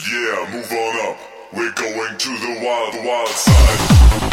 Yeah, move on up. We're going to the wild, wild side.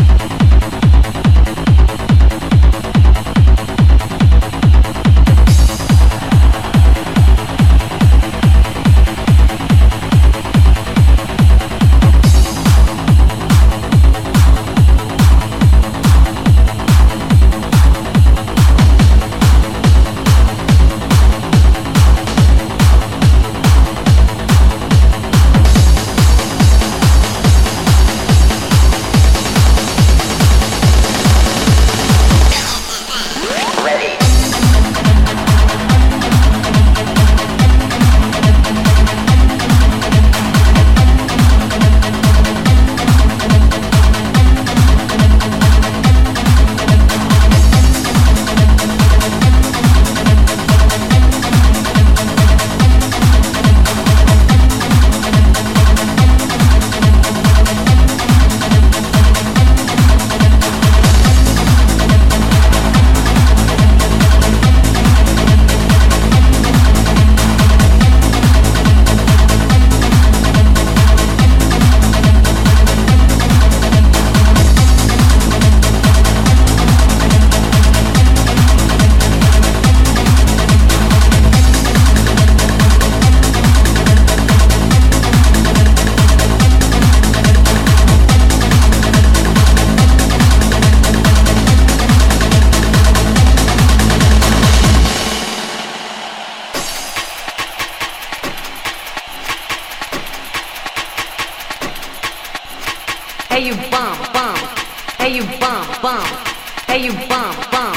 Hey you bum bum, hey you bum bum, hey you bum bum,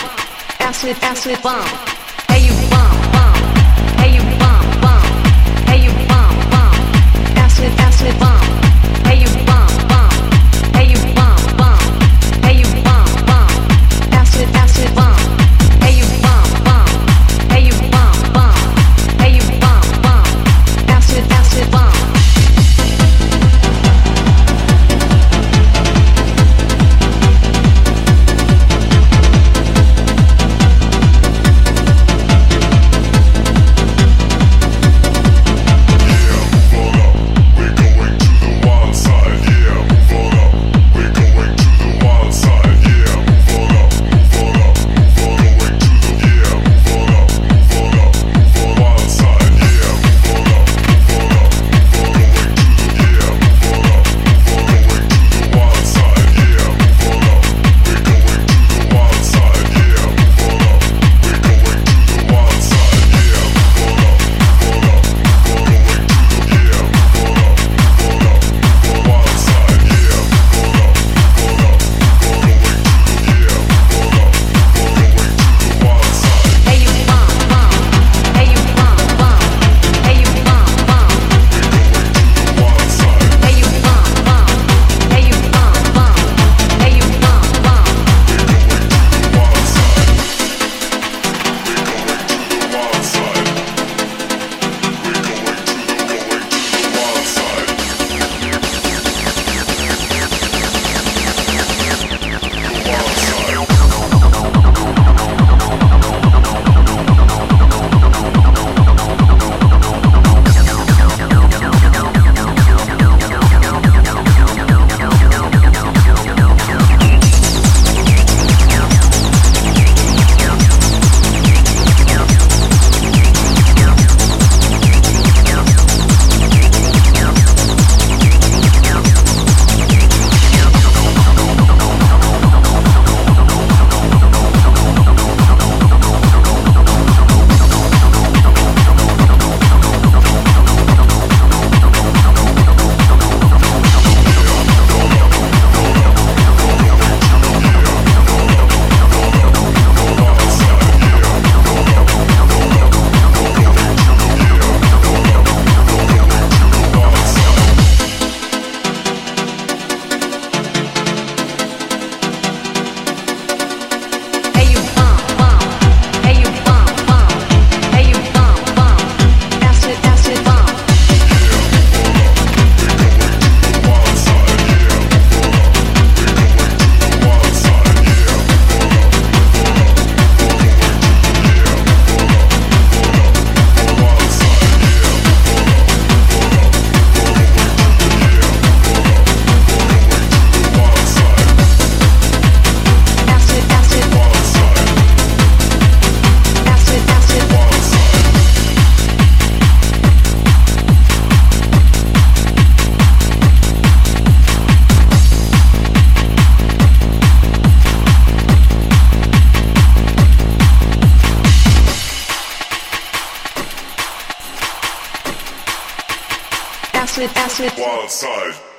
acid bum. Hey you bum bum, hey you bum bum, hey you bum bum, acid bum. Hey you bum bum, hey you bum bum, hey you bum bum, acid bum. Hey you bum bum, hey you bum bum, hey you bum bum, acid bum. acid, acid, wild side.